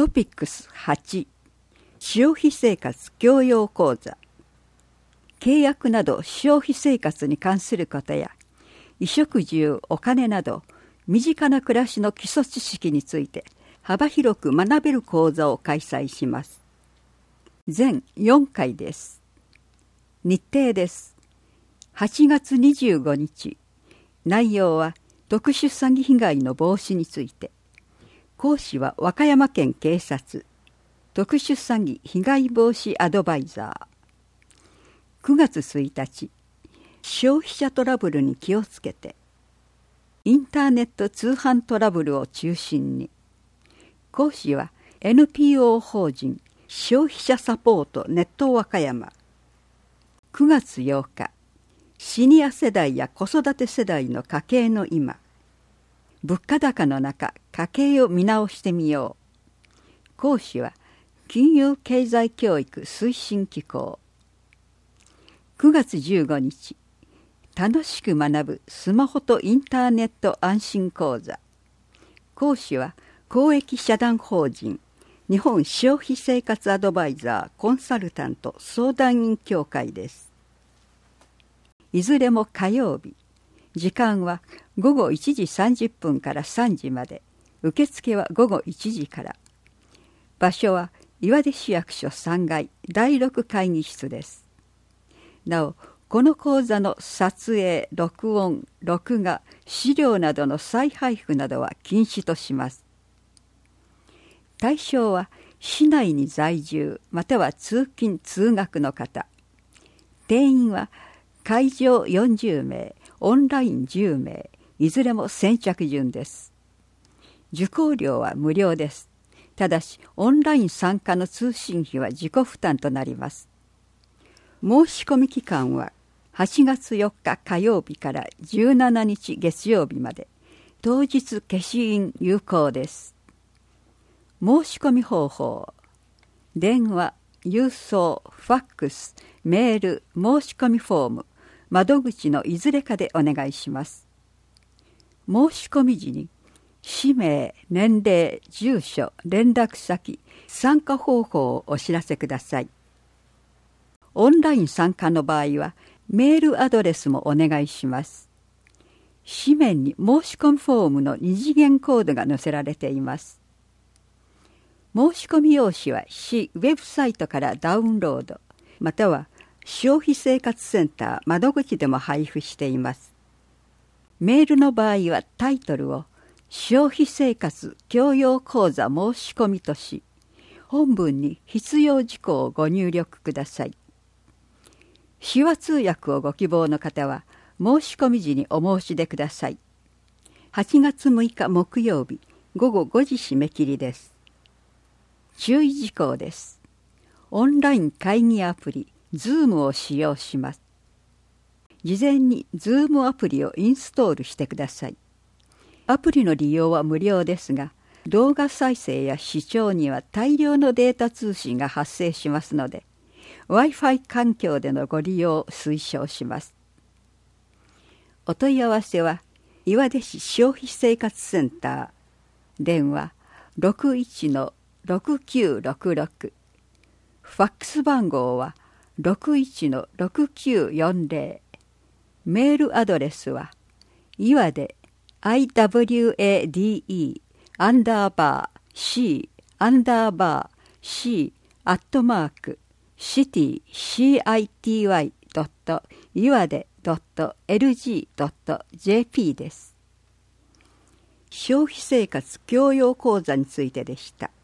トピックス8、消費生活教養講座。契約など消費生活に関することや、衣食住、お金など身近な暮らしの基礎知識について幅広く学べる講座を開催します。全4回です。日程です。8月25日。内容は特殊詐欺被害の防止について。講師は和歌山県警察特殊詐欺被害防止アドバイザー。9月1日、消費者トラブルに気をつけて。インターネット通販トラブルを中心に。講師は NPO 法人消費者サポートネット和歌山。9月8日、シニア世代や子育て世代の家計の今。物価高の中、家計を見直してみよう。講師は金融経済教育推進機構。9月15日、楽しく学ぶスマホとインターネット安心講座。講師は公益社団法人日本消費生活アドバイザーコンサルタント相談員協会です。いずれも火曜日。時間は午後1時30分から3時まで。受付は午後1時から。場所は岩出市役所3階第6会議室です。なお、この講座の撮影、録音、録画、資料などの再配布などは禁止とします。対象は市内に在住または通勤・通学の方。定員は会場40名、オンライン10名、いずれも先着順です。受講料は無料です。ただし、オンライン参加の通信費は自己負担となります。申し込み期間は8月4日火曜日から17日月曜日まで。当日消印有効です。申し込み方法。電話、郵送、ファックス、メール、申し込みフォーム、窓口のいずれかでお願いします。申し込み時に氏名、年齢、住所、連絡先、参加方法をお知らせください。オンライン参加の場合はメールアドレスもお願いします。紙面に申し込みフォームの2次元コードが載せられています。申し込み用紙は市ウェブサイトからダウンロード、または消費生活センター窓口でも配布しています。メールの場合はタイトルを消費生活教養講座申し込みとし、本文に必要事項をご入力ください。手話通訳をご希望の方は申し込み時にお申し出ください。8月6日木曜日午後5時締め切りです。注意事項です。オンライン会議アプリZoom を使用します。事前に Zoom アプリをインストールしてください。アプリの利用は無料ですが、動画再生や視聴には大量のデータ通信が発生しますので、Wi-Fi 環境でのご利用を推奨します。お問い合わせは、岩出市消費生活センター、電話 61-6966、ファックス番号は 61-6940、メールアドレスは、岩出iwade_city_city.iwade.lg.jp です。消費生活教養講座についてでした。